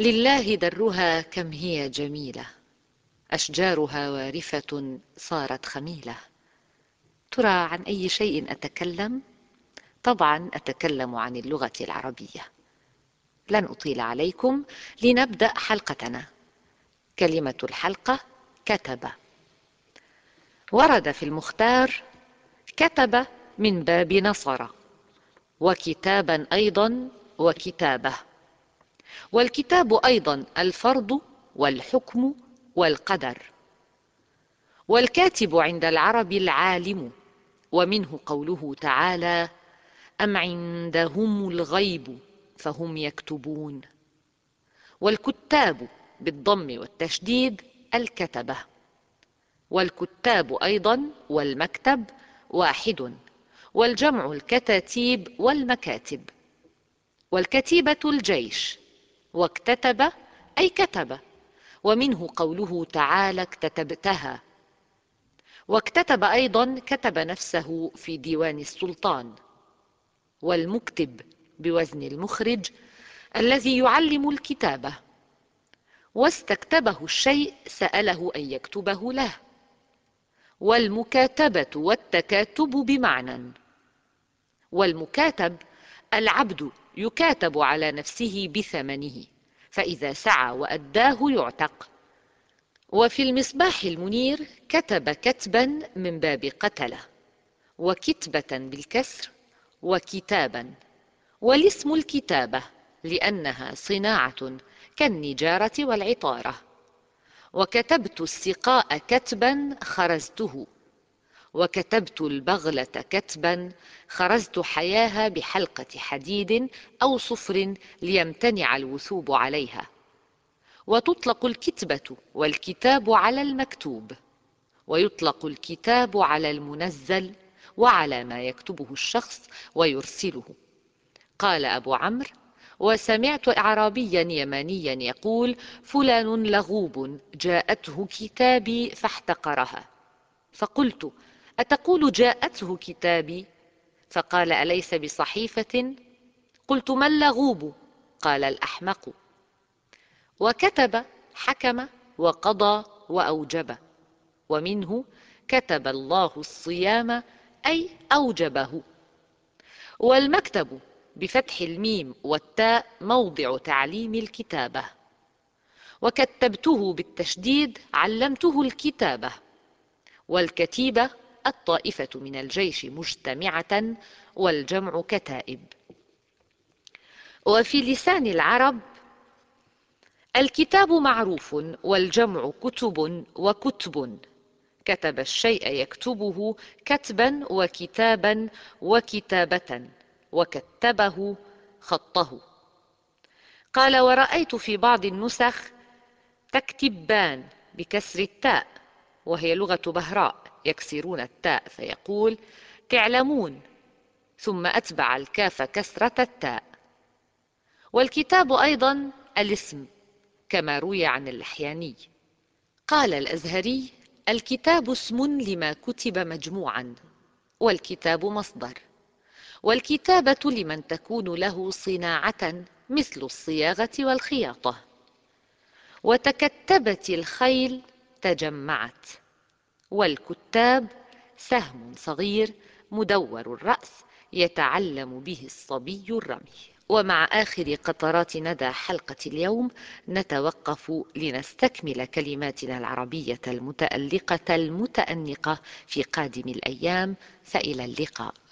لله درها كم هي جميلة، أشجارها وارفة صارت خميلة. ترى عن أي شيء أتكلم؟ طبعا أتكلم عن اللغة العربية. لن أطيل عليكم، لنبدأ حلقتنا. كلمة الحلقة كتب. ورد في المختار كتب من باب نصر، وكتابا أيضا وكتابة. والكتاب أيضا الفرض والحكم والقدر. والكاتب عند العرب العالم، ومنه قوله تعالى: أم عندهم الغيب فهم يكتبون. والكتاب بالضم والتشديد الكتبة. والكتاب أيضا والمكتب واحد، والجمع الكتاتيب والمكاتب. والكتيبة الجيش، واكتتب أي كتب، ومنه قوله تعالى: اكتتبتها. واكتتب أيضا كتب نفسه في ديوان السلطان. والمكتب بوزن المخرج الذي يعلم الكتابة. واستكتبه الشيء سأله أن يكتبه له. والمكاتبة والتكاتب بمعنى. والمكاتب العبد يكاتب على نفسه بثمنه، فإذا سعى وأداه يعتق. وفي المصباح المنير كتب كتبا من باب قتله، وكتبة بالكسر، وكتابا. والاسم الكتابة لأنها صناعة كالنجارة والعطارة. وكتبت السقاء كتبا خرزته. وكتبت البغلة كتبا خرزت حياها بحلقة حديد أو صفر ليمتنع الوثوب عليها. وتطلق الكتبة والكتاب على المكتوب، ويطلق الكتاب على المنزل وعلى ما يكتبه الشخص ويرسله. قال أبو عمرو: وسمعت أعرابيا يمانيا يقول: فلان لغوب جاءته كتابي فاحتقرها. فقلت: أتقول جاءته كتابي؟ فقال: أليس بصحيفة؟ قلت: ما اللغوب؟ قال: الأحمق. وكتب حكم وقضى وأوجب، ومنه كتب الله الصيام أي أوجبه. والمكتب بفتح الميم والتاء موضع تعليم الكتابة. وكتبته بالتشديد علمته الكتابة. والكتيبة الطائفة من الجيش مجتمعة، والجمع كتائب. وفي لسان العرب الكتاب معروف، والجمع كتب وكتب. كتب الشيء يكتبه كتبا وكتابا وكتابة، وكتبه خطه. قال: ورأيت في بعض النسخ تكتبان بكسر التاء، وهي لغة بهراء يكسرون التاء فيقول تعلمون، ثم أتبع الكاف كسرة التاء. والكتاب أيضا الاسم كما روي عن اللحياني. قال الأزهري: الكتاب اسم لما كتب مجموعا، والكتاب مصدر. والكتابة لمن تكون له صناعة مثل الصياغة والخياطة. وتكتبت الخيل تجمعت. والكتاب سهم صغير مدور الرأس يتعلم به الصبي الرمي. ومع آخر قطرات ندى حلقة اليوم نتوقف لنستكمل كلماتنا العربية المتألقة المتأنقة في قادم الأيام، فإلى اللقاء.